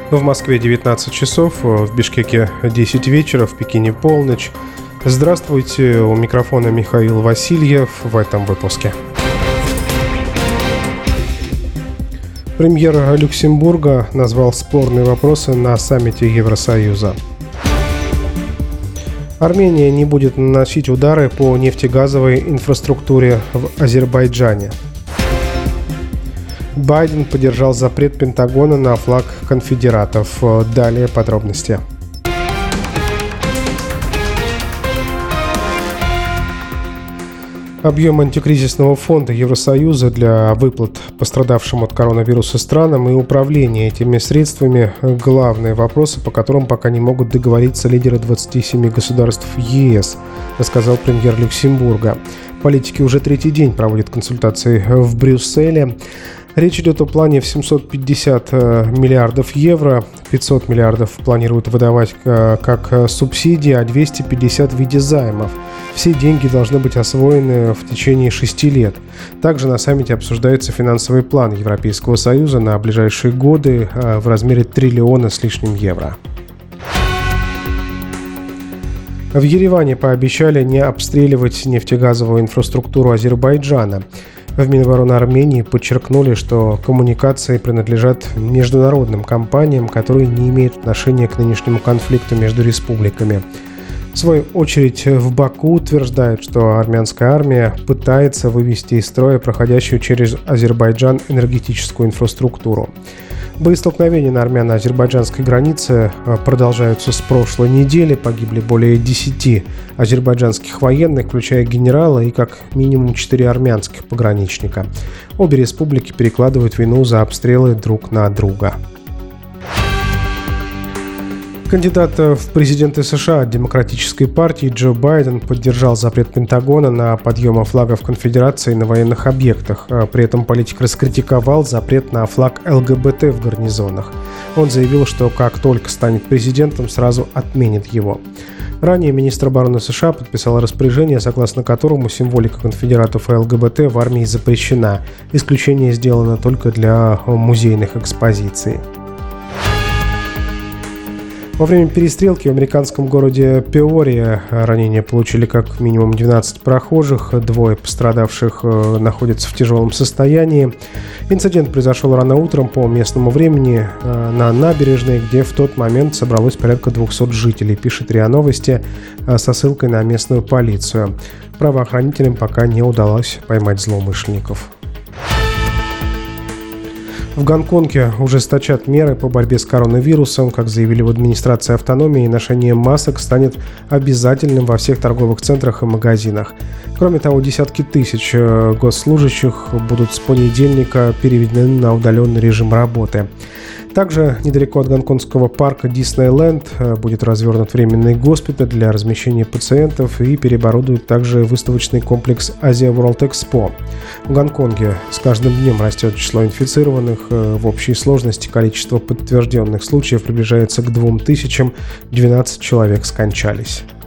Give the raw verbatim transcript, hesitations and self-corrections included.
В Москве девятнадцать часов, в Бишкеке десять вечера, в Пекине полночь. Здравствуйте, у микрофона Михаил Васильев в этом выпуске. Премьер Люксембурга назвал спорные вопросы на саммите Евросоюза. Армения не будет наносить удары по нефтегазовой инфраструктуре в Азербайджане. Байден поддержал запрет Пентагона на флаг конфедератов. Далее подробности. Объем антикризисного фонда Евросоюза для выплат пострадавшим от коронавируса странам и управление этими средствами – главные вопросы, по которым пока не могут договориться лидеры двадцати семи государств ЕС, рассказал премьер Люксембурга. Политики уже третий день проводят консультации в Брюсселе. Речь идет о плане в семьсот пятьдесят миллиардов евро, пятьсот миллиардов планируют выдавать как субсидии, а двести пятьдесят в виде займов. Все деньги должны быть освоены в течение шести лет. Также на саммите обсуждается финансовый план Европейского Союза на ближайшие годы в размере триллиона с лишним евро. В Ереване пообещали не обстреливать нефтегазовую инфраструктуру Азербайджана. В Минобороны Армении подчеркнули, что коммуникации принадлежат международным компаниям, которые не имеют отношения к нынешнему конфликту между республиками. В свою очередь, в Баку утверждают, что армянская армия пытается вывести из строя проходящую через Азербайджан энергетическую инфраструктуру. Боестолкновения на армяно-азербайджанской границе продолжаются с прошлой недели. Погибли более десяти азербайджанских военных, включая генерала и как минимум четыре армянских пограничника. Обе республики перекладывают вину за обстрелы друг на друга. Кандидат в президенты США от Демократической партии Джо Байден поддержал запрет Пентагона на подъем флагов конфедерации на военных объектах. При этом политик раскритиковал запрет на флаг эл гэ бэ тэ в гарнизонах. Он заявил, что как только станет президентом, сразу отменит его. Ранее министр обороны США подписал распоряжение, согласно которому символика конфедератов и эл гэ бэ тэ в армии запрещена. Исключение сделано только для музейных экспозиций. Во время перестрелки в американском городе Пеория ранения получили как минимум двенадцать прохожих, двое пострадавших находятся в тяжелом состоянии. Инцидент произошел рано утром по местному времени на набережной, где в тот момент собралось порядка двухсот жителей, пишет РИА Новости со ссылкой на местную полицию. Правоохранителям пока не удалось поймать злоумышленников. В Гонконге ужесточат меры по борьбе с коронавирусом. Как заявили в администрации автономии, ношение масок станет обязательным во всех торговых центрах и магазинах. Кроме того, десятки тысяч госслужащих будут с понедельника переведены на удаленный режим работы. Также недалеко от гонконгского парка Диснейленд будет развернут временный госпиталь для размещения пациентов и переоборудуют также выставочный комплекс Asia World Expo. В Гонконге с каждым днем растет число инфицированных. В общей сложности количество подтвержденных случаев приближается к двум тысячам, двенадцать человек скончались.